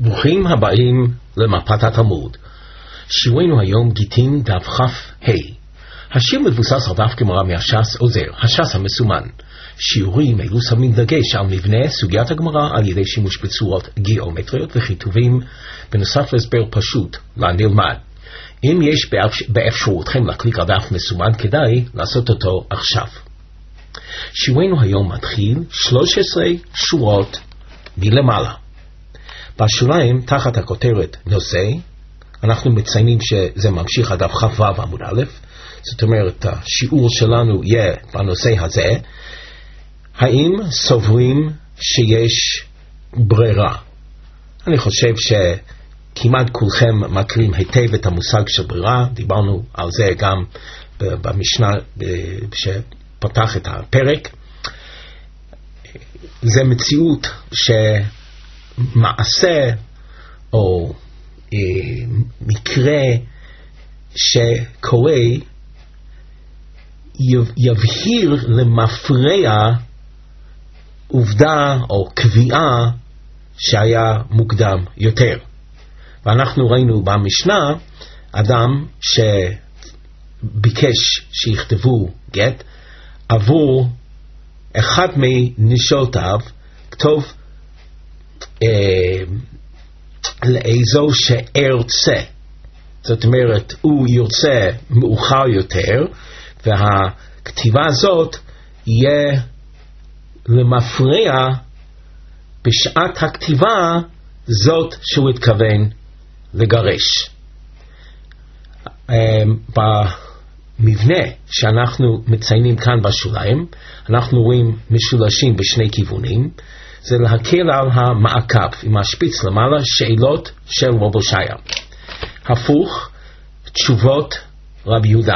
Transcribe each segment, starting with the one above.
ברוכים הבאים למפת התלמוד. שיעורנו היום גיטין דף כ"ה. השיר מבוסס על דף גמרא מהש"ס עוזר, הש"ס המסומן. שיעורים אלו שמים דגש על מבנה סוגיית הגמרא על ידי שימוש בצורות גיאומטריות וכיתובים, בנוסף להסבר פשוט לנלמד. אם יש באפשרותכם להקליק על דף מסומן, כדאי לעשות אותו עכשיו. שיעורנו היום מתחיל 13 שורות מלמעלה. בשוליים, תחת הכותרת נושא, אנחנו מציינים שזה ממשיך עד דף כ"ו עמוד א', זאת אומרת, השיעור שלנו יהיה בנושא הזה. האם סוברים שיש ברירה? אני חושב שכמעט כולכם מכירים היטב את המושג של ברירה, דיברנו על זה גם במשנה שפתח את הפרק. זה מציאות שמעשה או מקרה שקורה יבהיר למפרע עובדה או קביעה שהיה מוקדם יותר. ואנחנו ראינו במשנה אדם שביקש שיכתבו גט עבור אחד מנשותיו, כתוב לאיזו שארצה. זאת אומרת, הוא ירצה מאוחר יותר, והכתיבה הזאת יהיה למפרע בשעת הכתיבה זאת שהוא התכוון לגרש. במבנה שאנחנו מציינים כאן בשוליים, אנחנו רואים משולשים בשני כיוונים. זה להקל על המעקב עם השפיץ למעלה, שאלות של רב הושעיה. הפוך, תשובות רבי יהודה.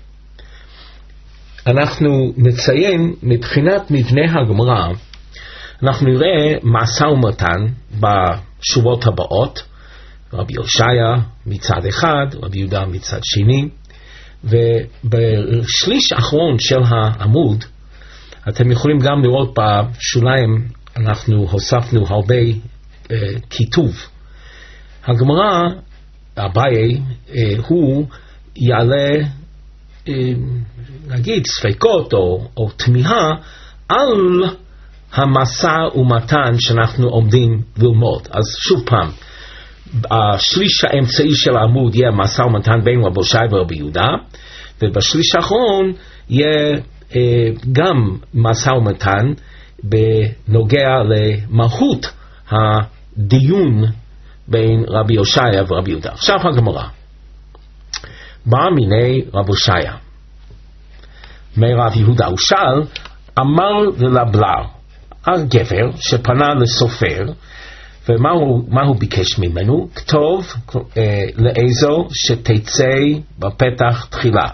אנחנו נציין מבחינת מבנה הגמרא, אנחנו נראה משא ומתן בשורות הבאות, רבי הושעיה מצד אחד, רבי יהודה מצד שני, ובשליש האחרון של העמוד, אתם יכולים גם לראות בשוליים, אנחנו הוספנו הרבה כיתוב. הגמרא, אביי, הוא יעלה, נגיד, ספקות או תמיהה על המשא ומתן שאנחנו עומדים ללמוד. אז שוב פעם, השליש האמצעי של העמוד יהיה משא ומתן בין רבי הושעיה ורבי יהודה, ובשליש האחרון יהיה גם משא ומתן בנוגע למהות הדיון בין רבי הושעיה ורבי יהודה. עכשיו הגמרא. בא מיני רבי הושעיה מרב יהודה, הוא שאל, אמר ללבלר, הגבר שפנה לסופר, ומה הוא ביקש ממנו? כתוב לאיזו שתצא בפתח תחילה.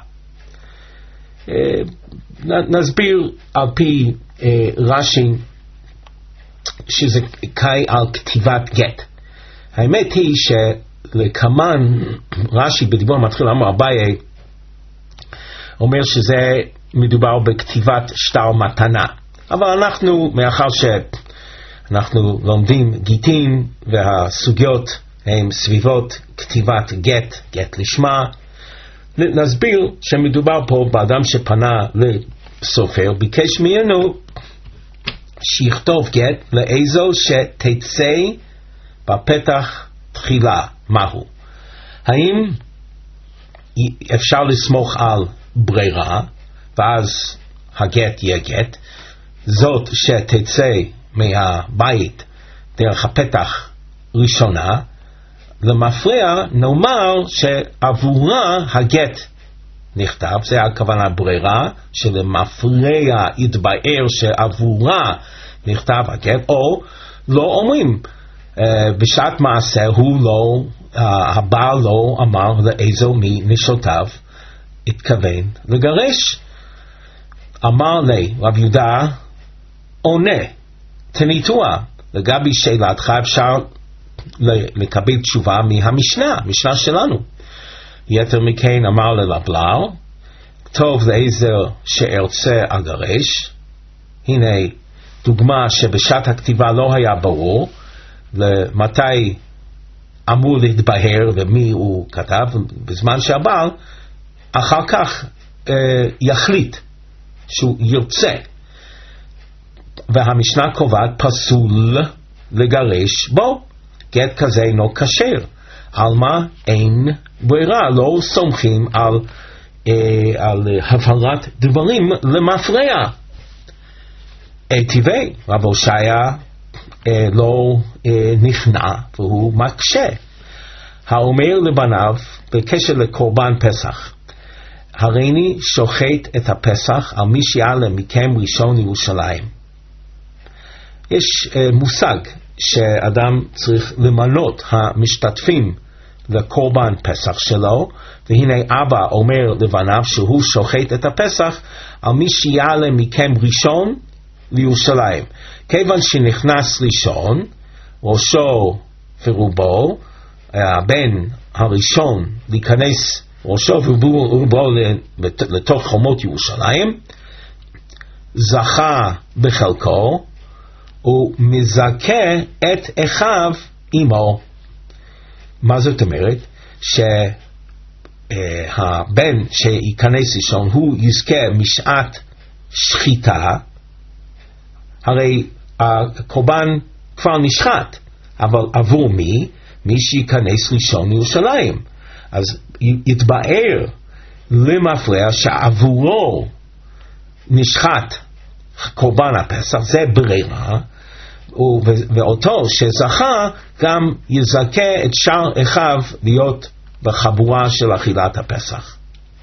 נסביר על פי רש"י שזה קאי על כתיבת גט. האמת היא שלכמן רש"י בדיבור מתחיל אמר אביי אומר שזה מדובר בכתיבת שטר מתנה, אבל אנחנו, מאחר שאנחנו לומדים גיטין והסוגיות הן סביבות כתיבת גט לשמה, נסביר שמדובר פה באדם שפנה לסופר, ביקש ממנו שיכתוב גט לאיזו שתצא בפתח תחילה. מהו? האם אפשר לסמוך על ברירה ואז הגט יהיה גט, זאת שתצא מהבית דרך הפתח ראשונה, למפרע נאמר שעבורה הגט נכתב, זה הכוונה ברירה, שלמפרע יתבאר שעבורה נכתב הגט, או לא אומרים, בשעת מעשה הוא לא, הבעל לא אמר לאיזו מנשותיו התכוון לגרש. אמר לי רבי יהודה עונה, תניתוח, לגבי שאלתך אפשר לקבל תשובה מהמשנה, המשנה שלנו. יתר מכן אמר ללבלר, טוב לאיזו שארצה אגרש. הנה דוגמה שבשעת הכתיבה לא היה ברור למתי אמור להתבהר ומי הוא כתב, בזמן שהבעל אחר כך יחליט שהוא יוצא. והמשנה קובעת פסול לגרש בו, גט כזה אינו כשר. על מה? אין ברירה, לא סומכים על הבהרת דברים למפרע. טבעי, רב הושעיה לא נכנע והוא מקשה. האומר לבניו בקשר לקורבן פסח, הריני שוחט את הפסח על מי שיעלה מכם ראשון ירושלים. יש מושג שאדם צריך למנות המשתתפים לקורבן פסח שלו, והנה אבא אומר לבניו שהוא שוחט את הפסח על מי שיעלה מכם ראשון לירושלים. כיוון שנכנס ראשון, ראשו ורובו, הבן הראשון להיכנס ראשו ורובו לתוך חומות ירושלים, זכה בחלקו, הוא מזכה את אחיו עמו. מה זאת אומרת? שהבן שייכנס ראשון הוא יזכה משעת שחיטה, הרי הקורבן כבר נשחט, אבל עבור מי? מי שייכנס ראשון לירושלים. אז יתבאר למפרע שעבורו נשחט קורבן הפסח, זה ברירה, ואותו שזכה גם יזכה את שאר אחיו להיות בחבורה של אכילת הפסח.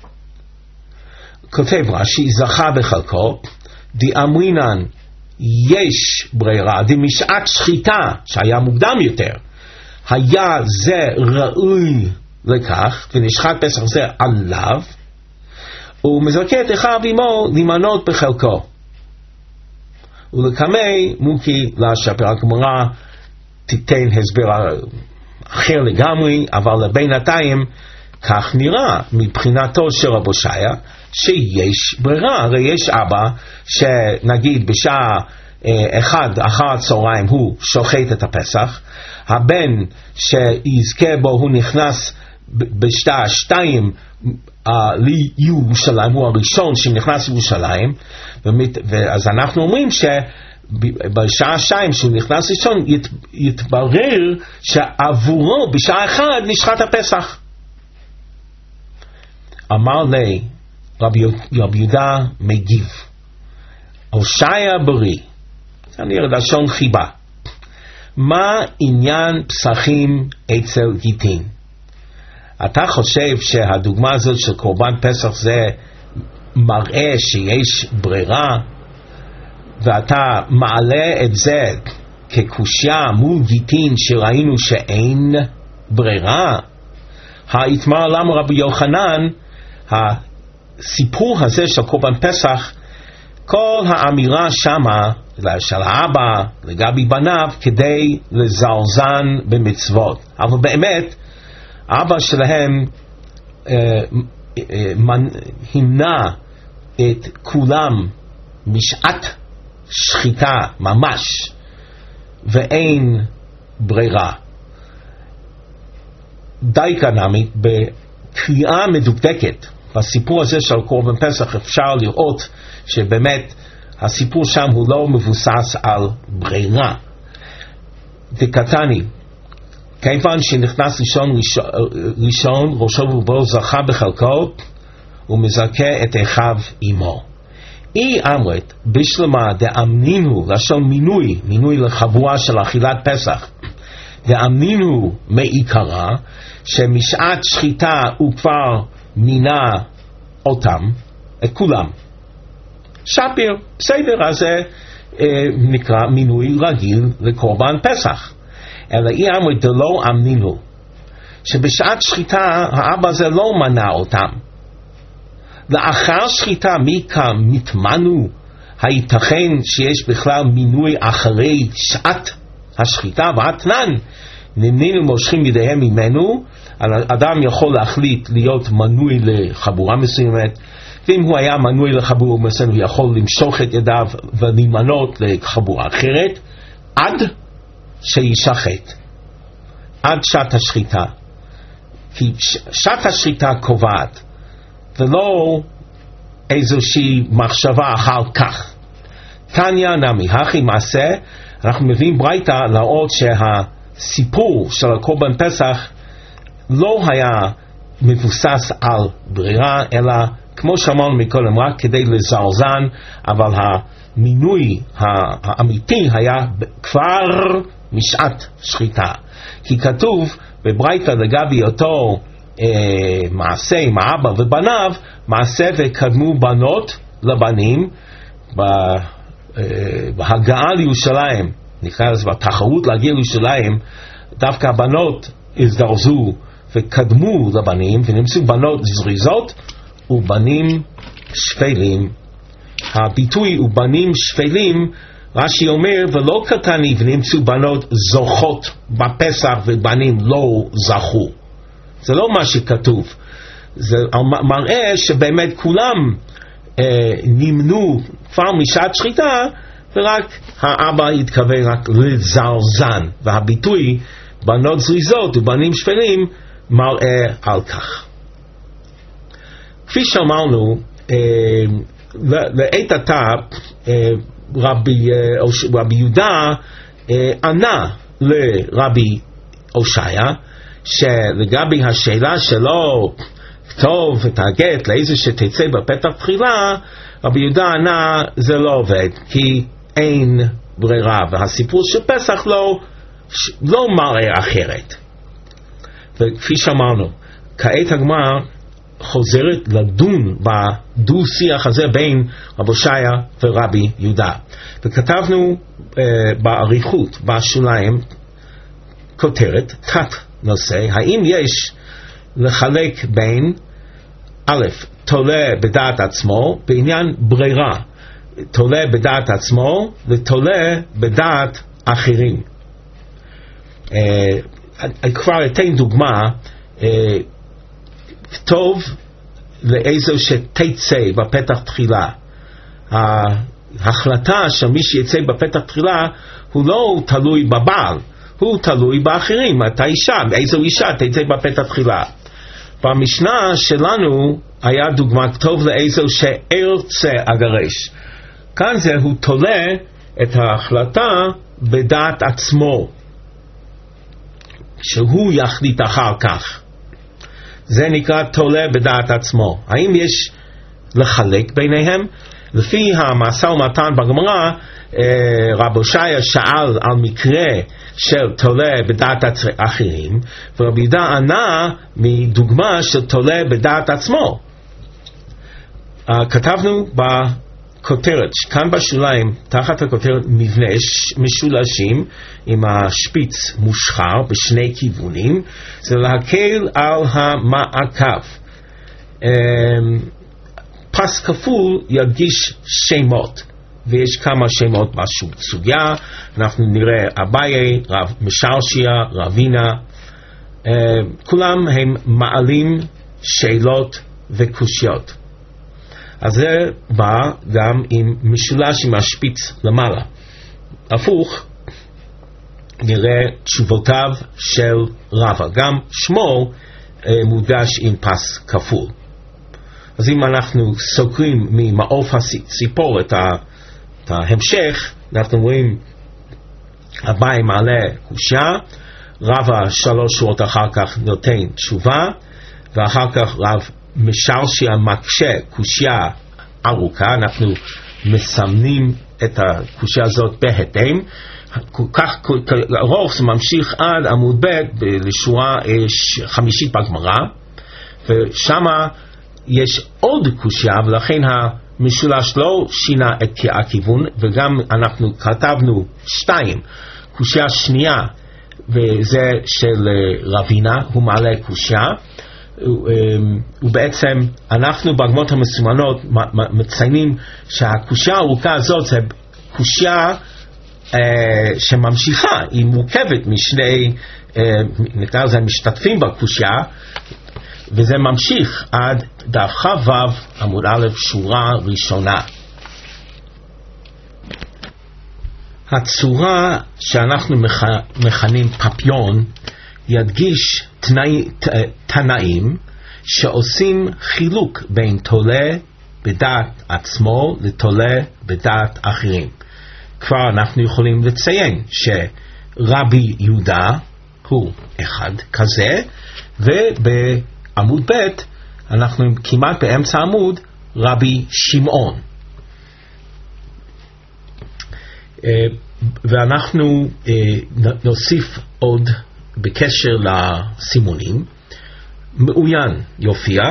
כותב רש"י, זכה בחלקו, דאמרינן יש ברירה, דמשעת שחיטה שהיה מוקדם יותר, היה זה ראוי לכך ונשחט פסח זה עליו, הוא מזכה את אחיו עמו למנות בחלקו. ולקמי מוקי לשפר, הגמרא תיתן הסבר אחר לגמרי, אבל לבינתיים כך נראה מבחינתו של רב הושעיה שיש ברירה. הרי יש אבא שנגיד בשעה 1 אחר הצהריים הוא שוחט את הפסח, הבן שיזכה בו הוא נכנס בשעה 2 לירושלים, הוא הראשון שנכנס לירושלים, אז אנחנו אומרים שבשעה 2 שהוא נכנס ראשון יתברר שעבורו בשעה 1 נשחט הפסח. אמר לי רבי יהודה מגיב, הושעיה בריא, אני לשון חיבה, מה עניין פסחים אצל גיטין? אתה חושב שהדוגמה הזאת של קורבן פסח זה מראה שיש ברירה, ואתה מעלה את זה כקושיה מול גיטין שראינו שאין ברירה? התמר למה רבי יוחנן, הסיפור הזה של קורבן פסח, כל האמירה שמה של האבא לגבי בניו כדי לזרזן במצוות, אבל באמת אבא שלהם המנע את כולם משעת שחיטה ממש, ואין ברירה. די כנמי בקריאה מדוקדקת בסיפור הזה של קורבן פסח אפשר לראות שבאמת הסיפור שם הוא לא מבוסס על ברירה. דקתני, כיוון שנכנס ראשון ראשו ורובו זכה בחלקו ומזכה את אחיו עמו. אי אמרת בשלמה דאמנינו, לשון מינוי לחבורה של אכילת פסח, דאמנינו מעיקרה שמשעת שחיטה הוא כבר מינה אותם, את כולם. שפיר, בסדר, אז זה נקרא מינוי רגיל לקורבן פסח. אלא אי אמרת דלא אמנינו, שבשעת שחיטה האבא זה לא מנע אותם. לאחר שחיטה מיקה מתמנו, הייתכן שיש בכלל מינוי אחרי שעת השחיטה, והתנן נמנים מושכים ידיהם ממנו. אדם יכול להחליט להיות מנוי לחבורה מסוימת, ואם הוא היה מנוי לחבורה מסוימת הוא יכול למשוך את ידיו ולהימנות לחבורה אחרת עד שישחט. עד שעת השחיטה, כי שעת השחיטה קובעת ולא איזושהי מחשבה אחר כך. תניא נמי הכי מעשה, אנחנו מביאים ברייתא להראות שהסיפור של הקורבן פסח לא היה מבוסס על ברירה, אלא כמו שאמרנו מקודם, רק כדי לזרזן, אבל המינוי האמיתי היה כבר משעת שחיטה. כי כתוב בברייתא לגבי אותו מעשה עם האבא ובניו, מעשה וקדמו בנות לבנים בהגעה לירושלים, נקרא לזה בתחרות להגיע לירושלים, דווקא הבנות הזדרזו וקדמו לבנים, ונמצאו בנות זריזות ובנים שפלים. הביטוי ובנים שפלים, רש"י אומר, ולא קטני ונמצאו בנות זוכות בפסח ובנים לא זכו. זה לא מה שכתוב. זה מראה שבאמת כולם נמנו כבר משעת שחיטה, ורק האבא התכוון רק לזרזן, והביטוי בנות זריזות ובנים שפלים מראה על כך. כפי שאמרנו, לעת עתה רבי יהודה ענה לרבי הושעיה, שלגבי השאלה שלו כתוב את הגט לאיזה שתצא בפתח תחילה, רבי יהודה ענה זה לא עובד, כי אין ברירה, והסיפור של פסח לא מראה אחרת. וכפי שאמרנו, כעת הגמרא חוזרת לדון בדו שיח הזה בין רבי הושעיה ורבי יהודה, וכתבנו באריכות בשוליים כותרת תת נושא, האם יש לחלק בין א', תולה בדעת עצמו בעניין ברירה, תולה בדעת עצמו ותולה בדעת אחרים. כבר אתן דוגמה, כתוב לאיזו שתצא בפתח תחילה. ההחלטה שמי שיצא בפתח תחילה הוא לא תלוי בבעל, הוא תלוי באחרים, את האישה, איזו אישה תצא בפתח תחילה. במשנה שלנו היה דוגמה, כתוב לאיזו שארצה אגרש. כאן זה הוא תולה את ההחלטה בדעת עצמו, שהוא יחליט אחר כך. זה נקרא תולה בדעת עצמו. האם יש לחלק ביניהם? לפי המשא ומתן בגמרא, רבי הושעיה שאל על מקרה של תולה בדעת אחרים, ורבי יהודה ענה מדוגמה של תולה בדעת עצמו. כתבנו בכותרת, כאן בשוליים, תחת הכותרת מבנה משולשים עם השפיץ מושחר בשני כיוונים, זה להקל על המעקב. פס כפול ידגיש שמות, ויש כמה שמות בסוגיה. אנחנו נראה אביי, רב משרשיה, רבינה, כולם הם מעלים שאלות וקושיות. אז זה בא גם עם משולש עם השפיץ למעלה. הפוך, נראה תשובותיו של רבא, גם שמו מודגש עם פס כפול. אז אם אנחנו סוקרים ממעוף הסיפור את ההמשך, אנחנו רואים אביי מעלה קושיה, רבא 3 שורות אחר כך נותן תשובה, ואחר כך רב משרשיה מקשה קושיה ארוכה. אנחנו מסמנים את הקושיה הזאת בהתאם, כך ארוך זה ממשיך עד עמוד ב' לשורה 5 בגמרא, ושמה יש עוד קושיה, ולכן המשולש לא שינה את הכיוון, וגם אנחנו כתבנו 2, קושיה שנייה, וזה של רבינה, הוא מעלה קושיה, ובעצם אנחנו בגמרות המסומנות מציינים שהקושיה הארוכה הזאת זה קושיה שממשיכה, היא מורכבת משני, נקרא לזה משתתפים בקושיה, וזה ממשיך עד דף כ"ו עמוד א' שורה ראשונה. הצורה שאנחנו מכנים פפיון ידגיש תנאים שעושים חילוק בין תולה בדעת עצמו לתולה בדעת אחרים. כבר אנחנו יכולים לציין שרבי יהודה הוא אחד כזה, ובעמוד ב' אנחנו כמעט באמצע העמוד רבי שמעון. ואנחנו נוסיף עוד בקשר לסימונים. מעוין יופיע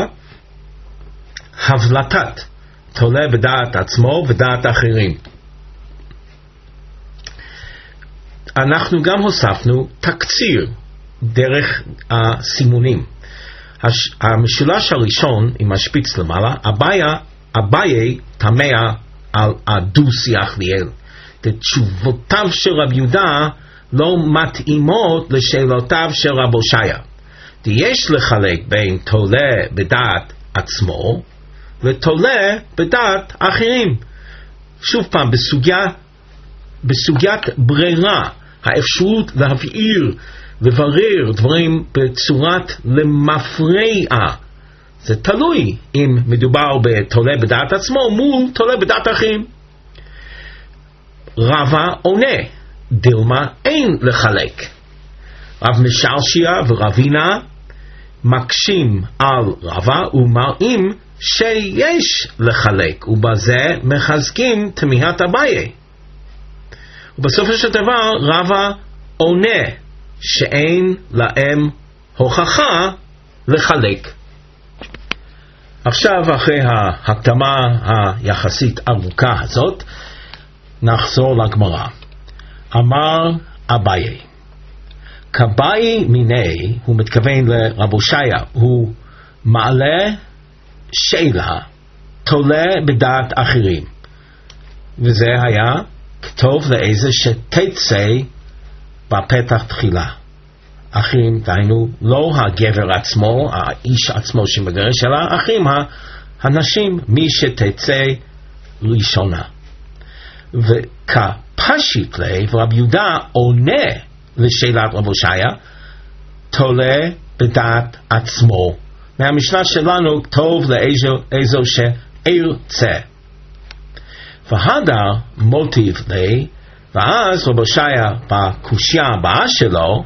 הבלטת תולה בדעת עצמו ודעת אחרים. אנחנו גם הוספנו תקציר דרך הסימונים. המשולש הראשון עם השפיץ למעלה, אביי תמה על הדו-שיח ליאל. תשובותיו של רב יהודה לא מתאימות לשאלותיו של רב הושעיה. יש לחלק בין תולה בדעת עצמו ותולה בדעת אחרים. שוב פעם, בסוגיית ברירה, האפשרות להבהיר, לברר דברים בצורת למפרעה, זה תלוי אם מדובר בתולה בדעת עצמו מול תולה בדעת אחרים. רבא עונה, דילמה אין לחלק. רב משלשיה ורבינה מקשים על רבא ומראים שיש לחלק, ובזה מחזקים תמיהת אביי. ובסופו של דבר רבא עונה שאין להם הוכחה לחלק. עכשיו, אחרי ההקדמה היחסית ארוכה הזאת, נחזור לגמרא. אמר אביי, כבאי מיני, הוא מתכוון לרב הושעיה, הוא מעלה שאלה, תולה בדעת אחרים. וזה היה כתוב לאיזה שתצא בפתח תחילה. אחרים, דהיינו, לא הגבר עצמו, האיש עצמו שמגרש, אלא אחרים, הנשים, מי שתצא ראשונה. וכפשיט לי, ורב יהודה עונה לשאלת רב הושעיה, תולה בדעת עצמו. מהמשנה שלנו כתוב לאיזו שארצה. והדר מוטיב לי, ואז רב הושעיה בקושיה הבאה שלו,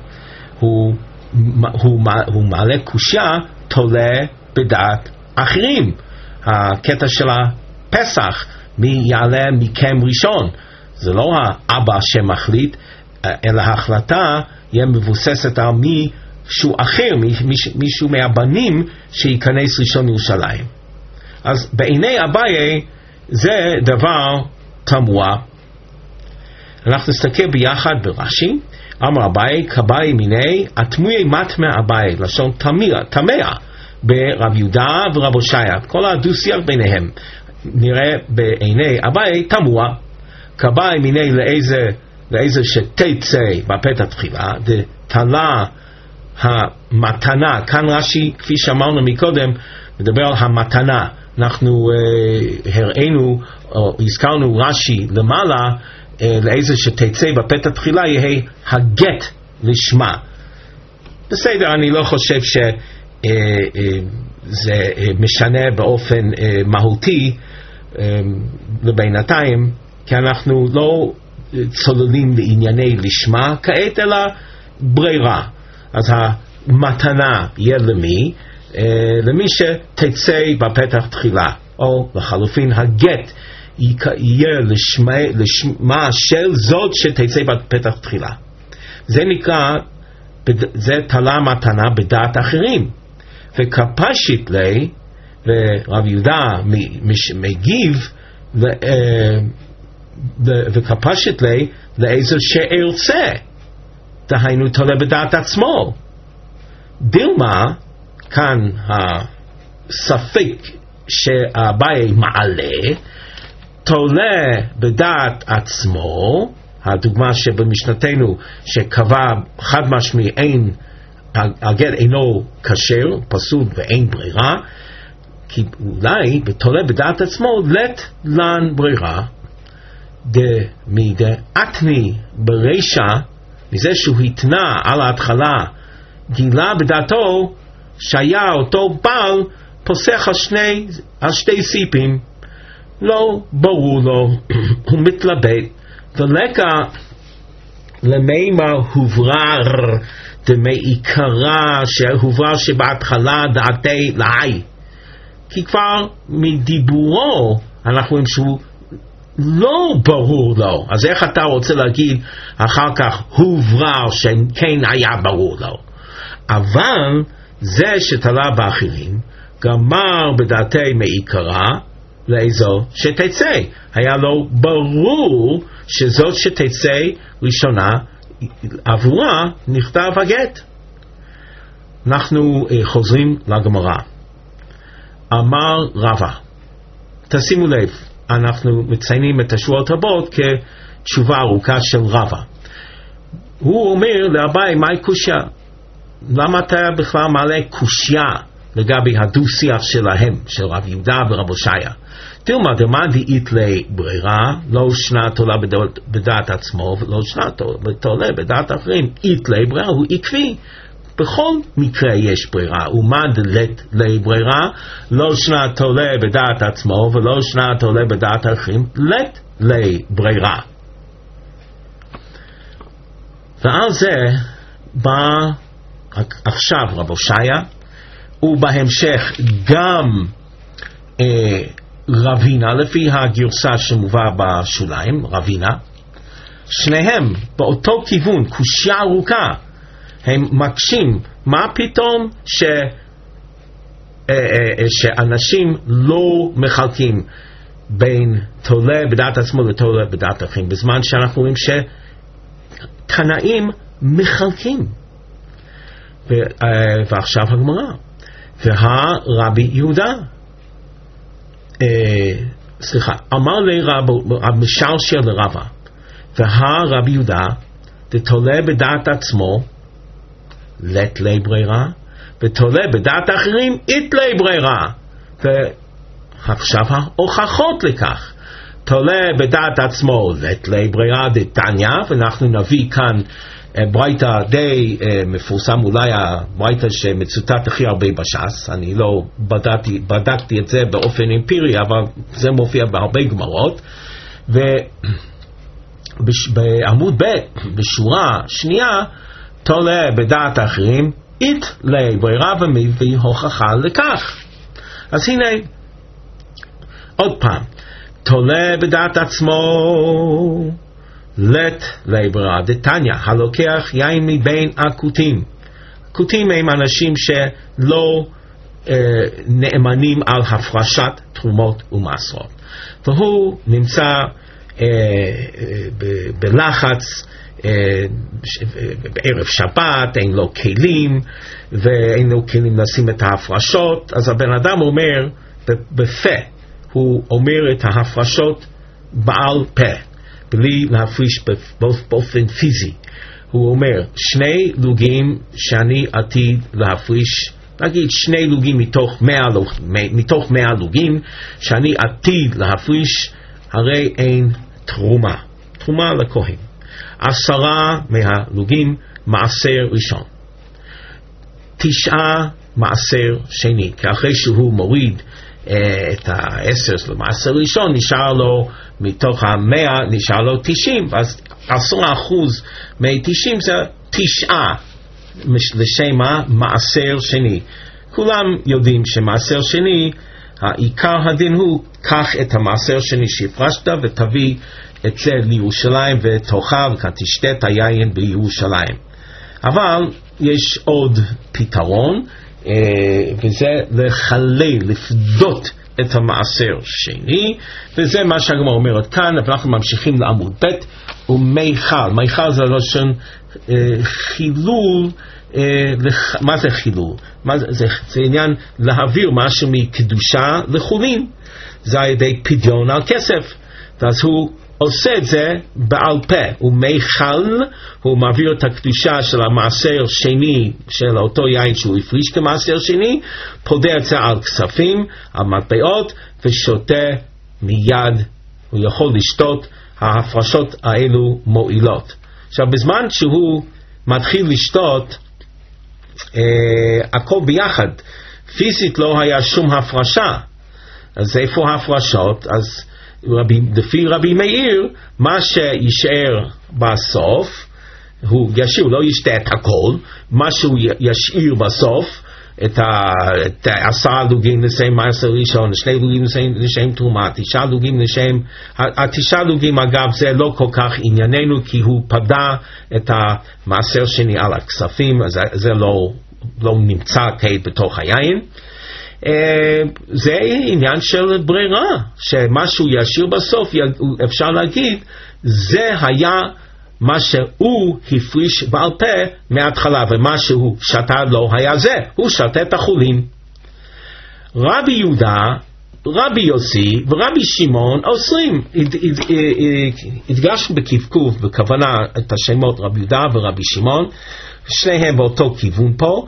הוא מעלה קושיה תולה בדעת אחרים. הקטע של הפסח, מי יעלה מכם ראשון, זה לא האבא שמחליט, אלא ההחלטה יהיה מבוססת על מישהו אחר, מישהו מהבנים שייכנס ראשון לירושלים. אז בעיני אביי זה דבר תמוה. אנחנו נסתכל ביחד ברש"י. אמר אביי, כבאי מיני, התמוהי מטמא אביי, לשון תמה ברב יהודה ורב הושעיה. כל הדו-שיח ביניהם נראה בעיני אביי תמוה. כבאי מיני לאיזה שתצא בפתח תחילה, תלה המתנה. כאן רש"י, כפי שאמרנו מקודם, מדבר על המתנה. אנחנו הראינו, או הזכרנו רש"י למעלה, לאיזה שתצא בפתח תחילה יהיה הגט לשמה. בסדר, אני לא חושב שזה משנה באופן מהותי לבינתיים, כי אנחנו לא צוללים לענייני לשמה כעת, אלא ברירה. אז המתנה יהיה למי? למי שתצא בפתח תחילה, או לחלופין הגט יהיה לשמה של זאת שתצא בפתח תחילה. זה נקרא, זה תלה מתנה בדעת אחרים. וכפשיט לי, ורב יהודה מגיב, וכפשיט לי לאיזה שארצה, דהיינו תולה בדעת עצמו. דילמה, כאן הספק שאביי מעלה, תולה בדעת עצמו, הדוגמה שבמשנתנו שקבע חד משמעי אין, הגט אינו כשר, פסול ואין ברירה, כי אולי בתולה בדעת עצמו לת לן ברירה, מדעתני ברישה, מזה שהוא התנה על ההתחלה גילה בדעתו שהיה אותו בעל פוסח על שתי סיפים. לא ברור לו, הוא מתלבט, ולקה למימה הוברר דמעיקרה שהוברר שבהתחלה דעתי לעי, כי כבר מדיבורו אנחנו רואים שהוא לא ברור לו. אז איך אתה רוצה להגיד אחר כך הוברר שכן היה ברור לו? אבל זה שתלה באחרים גמר בדעתי מעיקרה לאיזו שתצא. היה לו ברור שזאת שתצא ראשונה עבורה נכתב הגט. אנחנו חוזרים לגמרא. אמר רבא, תשימו לב, אנחנו מציינים את השבועות הבאות כתשובה ארוכה של רבא. הוא אומר לאביי, מהי קושיה? למה אתה בכלל מעלה קושיה לגבי הדו-שיח שלהם, של רב יהודה ורב הושעיה? תלמד, דמא דאית לברירה, לא שנה תולה בדעת עצמו, ולא שנה תולה בדעת אחרים. אית לברירה הוא עקבי. בכל מקרה יש ברירה. ומה דלת לברירה? לא שנה תולה בדעת עצמו, ולא שנה תולה בדעת אחרים. לת לברירה. ועל זה בא עכשיו רב הושעיה, ובהמשך גם רבינה, לפי הגרסה שמובא בשוליים, רבינה, שניהם באותו כיוון, קושיה ארוכה. הם מקשים, מה פתאום שאנשים לא מחלקים בין תולה בדעת עצמו לתולה בדעת אחרים, בזמן שאנחנו רואים שתנאים מחלקים. ועכשיו הגמרא, והרבי יהודה, אמר לי רב משלשל לרבא, והרבי יהודה תולה בדעת עצמו לת לי ברירה, ותולה בדעת אחרים אית לי ברירה. ועכשיו ההוכחות לכך, תולה בדעת עצמו לת לי ברירה דתניא, ואנחנו נביא כאן ברייתא די מפורסם, אולי הברייתא שמצוטט הכי הרבה בש"ס. אני לא בדקתי את זה באופן אמפירי, אבל זה מופיע בהרבה גמרות. ובעמוד ב' בשורה שנייה, תולה בדעת אחרים אית לי ברירה, ומביא הוכחה לכך. אז הנה עוד פעם, תולה בדעת עצמו לת לי ברירה דתניא, הלוקח יין מבין הכותים. כותים הם אנשים שלא נאמנים על הפרשת תרומות ומעשרות, והוא נמצא בלחץ בערב שבת, אין לו כלים ואין לו כלים לשים את ההפרשות. אז הבן אדם אומר בפה, הוא אומר את ההפרשות בעל פה בלי להפריש באופן פיזי. הוא אומר שני לוגים שאני עתיד להפריש, נגיד שני לוגים מתוך 100 לוגים שאני עתיד להפריש, הרי אין תרומה לכהן. 10 מהלוגים מעשר ראשון, 9 מעשר שני, כי אחרי שהוא מוריד את 10 של מעשר ראשון, נשאר לו מתוך 100 נשאר לו 90, אז 10% מ-90 זה 9 לשם מעשר שני. כולם יודעים שמעשר שני, העיקר הדין הוא, קח את המעשר שני שהפרשת ותביא את זה לירושלים ותאכל ותשתה את היין בירושלים. אבל יש עוד פתרון, וזה לחלל, לפדות את המעשר שני, וזה מה שהגמרא אומרת כאן. אנחנו ממשיכים לעמוד ב'. ומיכל, מיכל זה לשון חילול. מה זה חילול? זה עניין להעביר משהו מקדושה לחולין, זה על ידי פדיון על כסף. אז הוא עושה את זה בעל פה, ומיכל, הוא מעביר את הקדושה של המעשר שני של אותו יין שהוא הפריש כמעשר שני, פודה את זה על כספים, על מטבעות, ושותה מיד. הוא יכול לשתות, ההפרשות האלו מועילות. עכשיו בזמן שהוא מתחיל לשתות, הכל ביחד. פיזית לא היה שום הפרשה. אז איפה ההפרשות? אז לפי רבי מאיר, מה שישאר בסוף, הוא ישאיר, לא ישתה את הכל, מה שהוא ישאיר בסוף, את 10 לוגים לשם מעשר ראשון, 2 לוגים לשם תרומה, 9 לוגים לשם, 9 לוגים אגב זה לא כל כך ענייננו, כי הוא פדה את המעשר שני על הכספים, אז זה לא נמצא כעת בתוך היין. זה עניין של ברירה, שמה שהוא ישאיר בסוף, אפשר להגיד, זה היה מה שהוא הפריש בעל פה מההתחלה, ומה שהוא שתה לא היה זה, הוא שתה את החולין. רבי יהודה, רבי יוסי ורבי שמעון אוסרים. הדגשנו בקפקוף בכוונה את השמות רבי יהודה ורבי שמעון, שניהם באותו כיוון פה,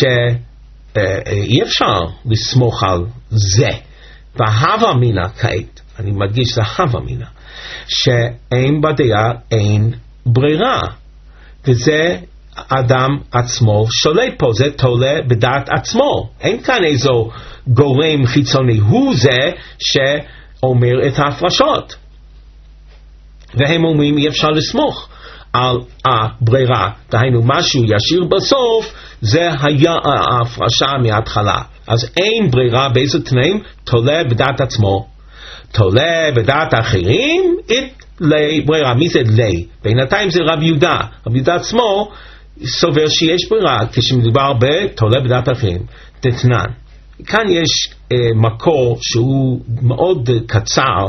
שאי אפשר לסמוך על זה. והווה מינה כעת, אני מדגיש זה הווה מינה, שאין בדעה אין ברירה, וזה אדם עצמו שולט פה, זה תולה בדעת עצמו, אין כאן איזו גורם חיצוני, הוא זה שאומר את ההפרשות, והם אומרים אי אפשר לסמוך על הברירה, דהיינו משהו ישיר בסוף, זה היה ההפרשה מההתחלה, אז אין ברירה באיזה תנאים, תולה בדעת עצמו, תולה בדעת אחרים, ברירה. מי זה לי? בינתיים זה רב יהודה. רב יהודה עצמו סובר שיש ברירה כשמדובר בתולה בדעת אחרים. תתנן. כאן יש מקור שהוא מאוד קצר,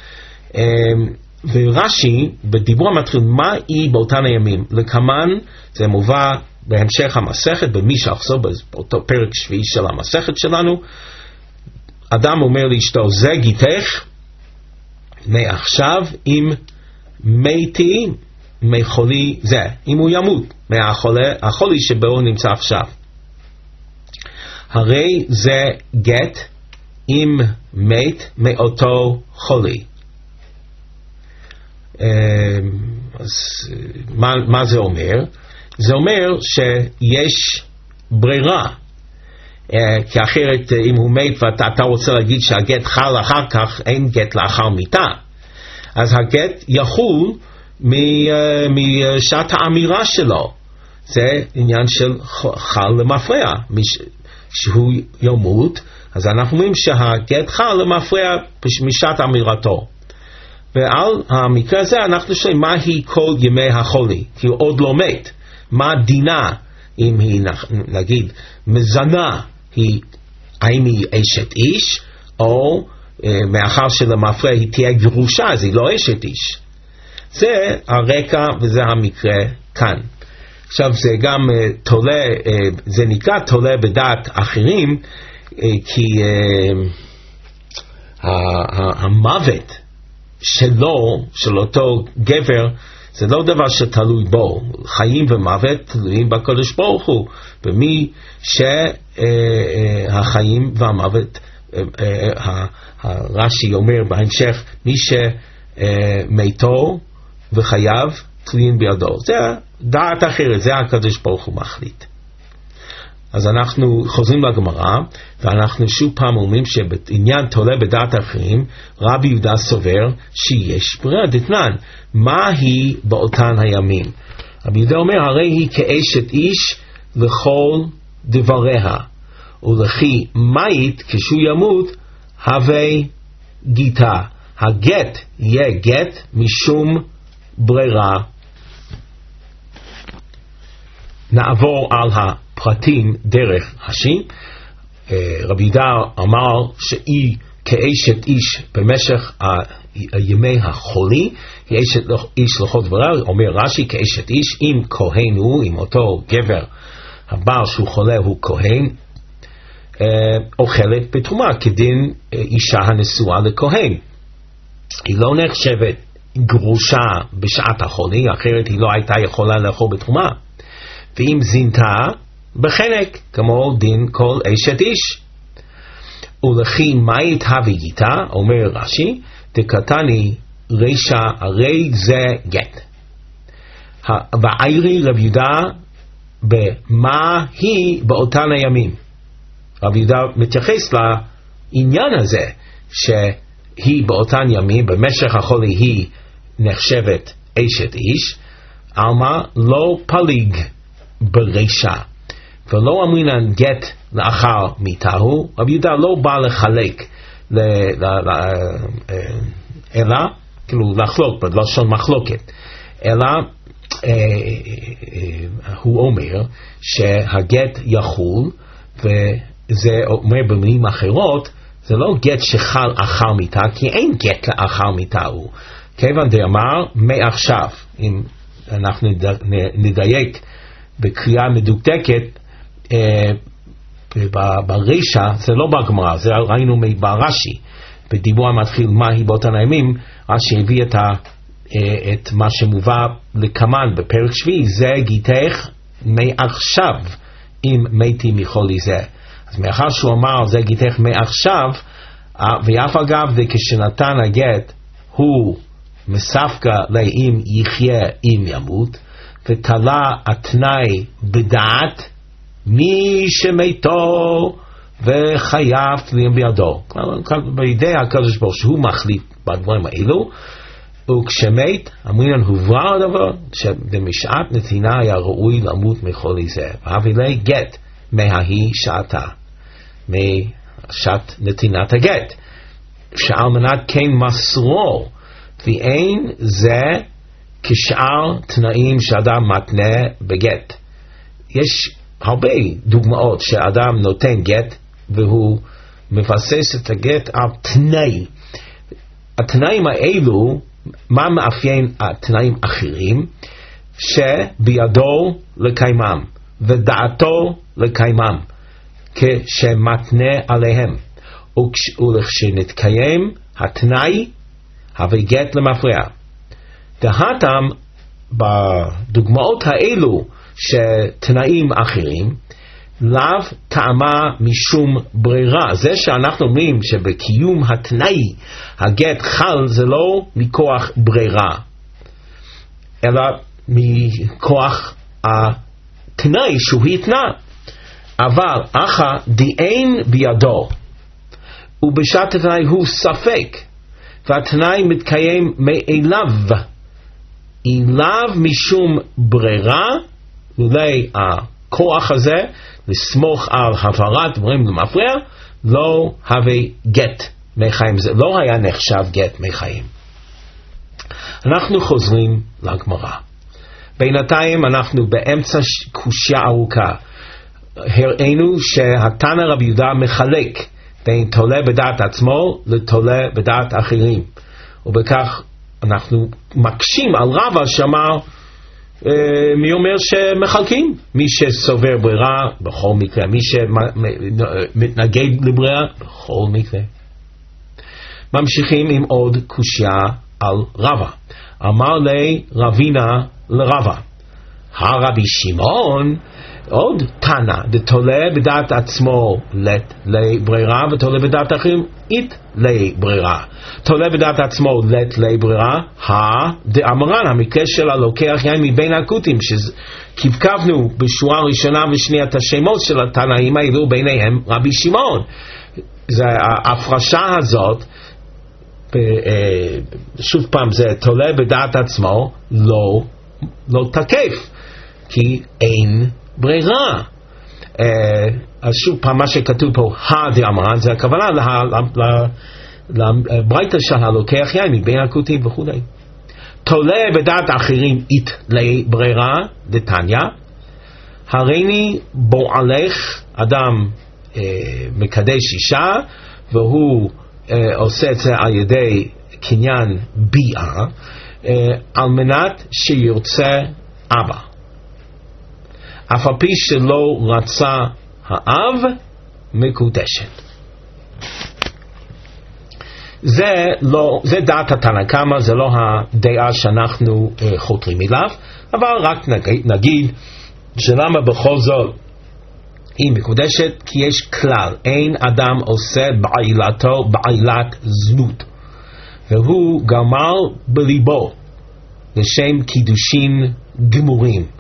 ורש"י בדיבור המתחיל מה היא באותן הימים. לקמן זה מובא בהמשך המסכת במשך, באותו פרק שביעי של המסכת שלנו. אדם אומר לאשתו זה גיתך מעכשיו אם מתי מחולי זה, אם הוא ימות מהחולי שבו נמצא עכשיו, הרי זה גט אם מת מאותו חולי. אז מה זה אומר? זה אומר שיש ברירה, כי אחרת אם הוא מת ואתה רוצה להגיד שהגט חל אחר כך, אין גט לאחר מיתה, אז הגט יחול משעת האמירה שלו. זה עניין של חל למפרע, שהוא ימות, אז אנחנו אומרים שהגט חל למפרע משעת אמירתו. ועל המקרה הזה אנחנו שואלים מהי כל ימי החולי, כי הוא עוד לא מת, מה דינה אם היא נגיד מזנה, האם היא אשת איש, או מאחר שלמפרע היא תהיה גרושה, אז היא לא אשת איש. זה הרקע וזה המקרה כאן. עכשיו זה גם תולה, זה נקרא תולה בדעת אחרים, כי המוות שלו, של אותו גבר, זה לא דבר שתלוי בו. חיים ומוות תלויים בקדוש ברוך הוא, במי שהחיים והמוות, הרש"י אומר בהמשך, מי שמיתו וחייו תלויים בידו. זה דעת אחרת, זה הקדוש ברוך הוא מחליט. אז אנחנו חוזרים לגמרא, ואנחנו שוב פעם אומרים שבעניין תולה בדעת אחרים, רבי יהודה סובר שיש ברירה דתנן. מה היא באותן הימים? רבי יהודה אומר, הרי היא כאשת איש לכל דבריה, ולכי מית כשהוא ימות, הווה גיתה. הגט יהיה גט משום ברירה. נעבור על הפרטים דרך השם. רבי יהודה אמר שהיא כאשת איש במשך ימי החולי, היא אשת איש לכל דבריה. אומר רש"י כאשת איש, אם כהן הוא, אם אותו גבר הבעל שהוא חולה הוא כהן, אוכלת בתרומה כדין אישה הנשואה לכהן. היא לא נחשבת גרושה בשעת החולי, אחרת היא לא הייתה יכולה לאכול בתרומה. ואם זינתה בחנק, כמו דין כל אשת איש. ולכי מית הווה גיתה, אומר רש"י, דקתני רישא הרי זה גט. ועיירי רב יהודה במה היא באותן הימים. רבי יהודה מתייחס לעניין הזה שהיא באותן ימים, במשך החולי היא נחשבת אשת איש, עלמא לא פליג ברישה, ולא אמרינן גט לאחר מיתהו. רבי יהודה לא בא לחלק אלא כאילו לחלוק בלשון מחלוקת, אלא הוא אומר שהגט יחול, וזה אומר במילים אחרות, זה לא גט שחל אחר מיתה, כי אין גט לאחר מיתהו. כיוון דאמר מעכשיו, אם אנחנו נדייק בקריאה מדוקדקת ברישה, זה לא בגמרא, זה ראינו ברש"י, בדיבור המתחיל מהי באותן הימים, רש"י הביא את מה שמובא לקמן בפרק שביעי, זה גיתך מעכשיו אם מתי מחולי זה. אז מאחר שהוא אמר זה גיתך מעכשיו, ואף אגב כשנתן הגט הוא מספקה לאם יחיה אם ימות, ותלה התנאי בדעת מי שמיתו וחייב תלויים בידו. בידי הקדוש ברוך שהוא מחליט בדברים האלו, וכשמת אמרינן הוברר הדבר שבמשעת נתינה היה ראוי למות מחולי זה, והביא לי גט מההיא שעתה, משעת נתינת הגט, שעל מנת כן מסרו, ואין זה כשאר תנאים שאדם מתנה בגט. יש הרבה דוגמאות שאדם נותן גט והוא מבסס את הגט על תנאי. התנאים האלו, מה מאפיין התנאים אחרים? שבידו לקיימם ודעתו לקיימם כשמתנה עליהם, וכשנתקיים התנאי הווה גט למפרע. דהתם בדוגמאות האלו שתנאים אחרים לאו טעמה משום ברירה. זה שאנחנו אומרים שבקיום התנאי הגט חל, זה לא מכוח ברירה אלא מכוח התנאי שהוא התנה. אבל אחא דאין בידו ובשעת התנאי הוא ספק והתנאי מתקיים מאליו, אליו משום ברירה, אולי הכוח הזה לסמוך על הבהרת דברים למפרע לא הווה גט מחיים, זה לא היה נחשב גט מחיים. אנחנו חוזרים לגמרא. בינתיים אנחנו באמצע קושיה ארוכה. הראינו שהתנא רבי יהודה מחלק בין תולה בדעת עצמו לתולה בדעת אחרים, ובכך אנחנו מקשים על רבא שאמר מי אומר שמחלקים, מי שסובר ברירה בכל מקרה, מי שמתנגד לברירה בכל מקרה. ממשיכים עם עוד קושיה על רבא. אמר לי רבינה לרבא, הרבי שמעון עוד תנא דתולה בדעת עצמו לת לברירה ותולה בדעת אחרים אית לברירה. תולה בדעת עצמו לת לברירה דאמרן, המקרה של הלוקח יין מבין הכותים, שכבקבנו בשורה ראשונה ושנייה את השמות של התנאים האלו, ביניהם רבי שמעון. זה ההפרשה הזאת, שוב פעם, זה תולה בדעת עצמו לא תקף, כי אין ברירה. אז שוב פעם מה שכתוב פה דאמרן, זה הכוונה לברייתא של הלוקח יין מבין הכותים וכו'. תולה בדעת אחרים אית לברירה דתניא, הריני בועלך, אדם מקדש אישה והוא עושה את זה על ידי קניין ביאה, על מנת שירצה אבא, אף על פי שלא רצה האב, מקודשת. זה דעת התנא קמא, זה לא הדעה שאנחנו חותרים אליו, אבל רק נגיד שלמה בכל זאת היא מקודשת, כי יש כלל, אין אדם עושה בעילתו בעילת זנות, והוא גמר בליבו לשם קידושין גמורים,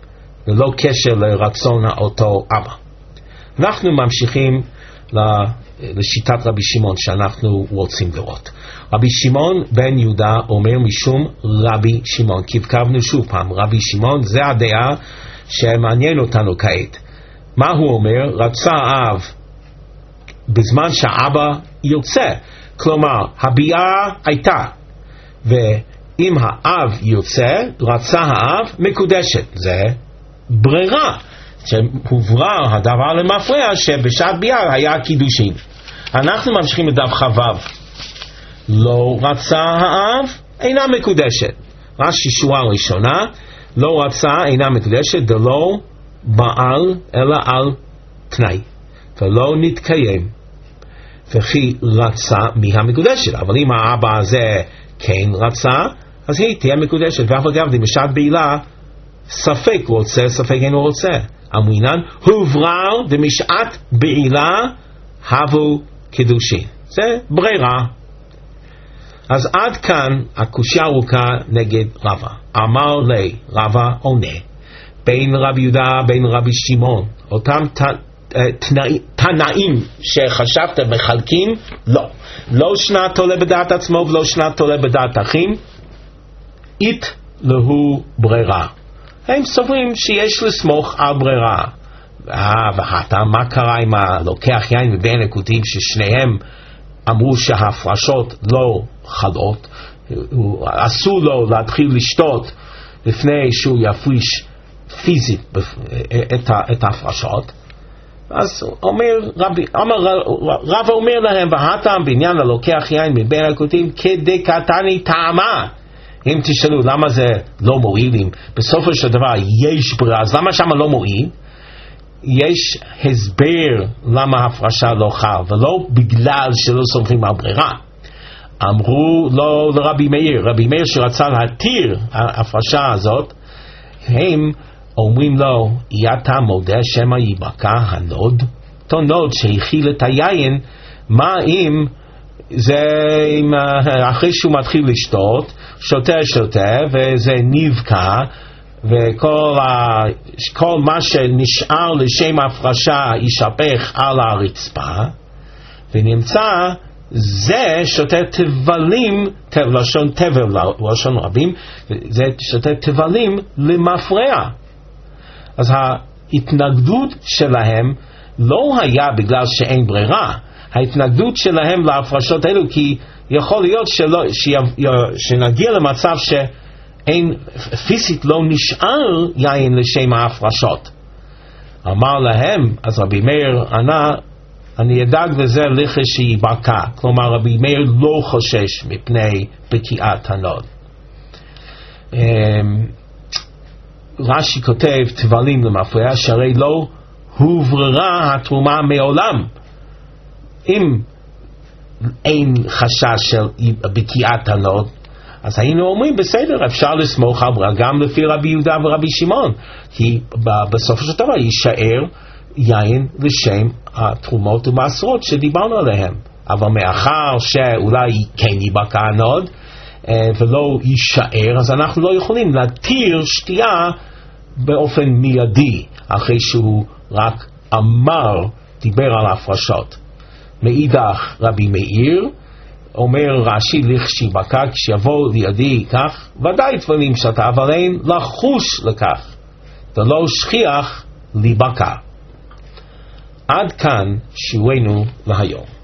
ללא קשר לרצון אותו אבא. אנחנו ממשיכים לשיטת רבי שמעון שאנחנו רוצים לראות. רבי שמעון בן יהודה אומר משום רבי שמעון, כי הבקבנו שוב פעם, רבי שמעון זה הדעה שמעניין אותנו כעת. מה הוא אומר? רצה האב בזמן שהאבא יוצא, כלומר הביאה הייתה, ואם האב יוצא, רצה האב מקודשת, זה ברירה, שהוברר הדבר למפרע שבשעת ביאה היה קידושין. אנחנו ממשיכים לדף חבב. לא רצה האב אינה מקודשת. רש"י שורה ראשונה, לא רצה אינה מקודשת, דלא בעל אלא על תנאי, ולא נתקיים, וכי רצה מהמקודשת. אבל אם האבא הזה כן רצה, אז היא תהיה מקודשת. ואף אגב, בשעת בעילה ספק רוצה, ספק אינו רוצה. אמרינן, הוברר במשעת בעילה הבו קידושין. זה ברירה. אז עד כאן הקושיה ארוכה נגד רבא. אמר לי, רבא עונה, בין רבי יהודה בין רבי שמעון, אותם תנאים שחשבת מחלקים, לא שנה תולה בדעת עצמו ולא שנה תולה בדעת אחים, אית להו ברירה. הם סוברים שיש לסמוך על ברירה. מה קרה עם הלוקח יין מבין נקודים ששניהם אמרו שההפרשות לא חלות, אסור לו להתחיל לשתות לפני שהוא יפריש פיזית את ההפרשות. אז רב אומר להם, והטעם בעניין הלוקח יין מבין נקודים כדקתני טעמה. אם תשאלו למה זה לא מועיל, אם בסופו של דבר יש ברירה, אז למה שם לא מועיל? יש הסבר למה ההפרשה לא חל, ולא בגלל שלא סומכים על ברירה. אמרו לא לרבי מאיר, רבי מאיר שרצה להתיר ההפרשה הזאת, הם אומרים לו, אתה מודה שמא ייבקע הנוד? אותו נוד שהכיל את היין, מה אם זה אחרי שהוא מתחיל לשתות, שותה וזה נבקע, וכל מה שנשאר לשם הפרשה יישפך על הרצפה, ונמצא זה שותה תבלים, לשון תבל, לשון רבים, זה שותה תבלים למפרע. אז ההתנגדות שלהם לא היה בגלל שאין ברירה, ההתנגדות שלהם להפרשות האלו כי יכול להיות שנגיע למצב שאין פיזית לא נשאר יין לשם ההפרשות. אמר להם, אז רבי מאיר ענה, אני אדאג לזה לכי שיבקע. כלומר רבי מאיר לא חושש מפני בקיעת הנוד. רש"י כותב תבלים למפרע שהרי לא הובררה התרומה מעולם. אם אין חשש של בקיעת הנוד, אז היינו אומרים בסדר, אפשר לסמוך על ברירה גם לפי רבי יהודה ורבי שמעון, כי בסופו של דבר יישאר יין לשם התרומות ומעשרות שדיברנו עליהם. אבל מאחר שאולי כן ייבקע הנוד ולא יישאר, אז אנחנו לא יכולים להתיר שתייה באופן מיידי אחרי שהוא רק דיבר על ההפרשות. מאידך רבי מאיר אומר רש"י לכשיבקע כשיבוא לידי כך ודאי תבלים שתה, אבל אין לחוש לכך ולא שכיח להיבקע. עד כאן שיעורנו להיום.